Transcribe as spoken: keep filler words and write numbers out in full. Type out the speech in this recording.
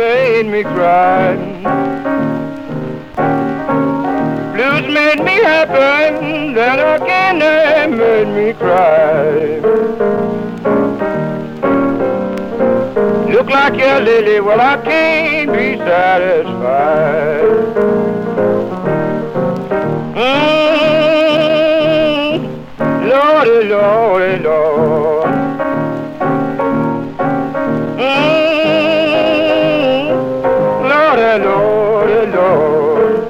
made me cry. Blues made me happy, then again they made me cry. Look like your lily, well I can't be satisfied. Mm, Lordy, Lordy, Lordy.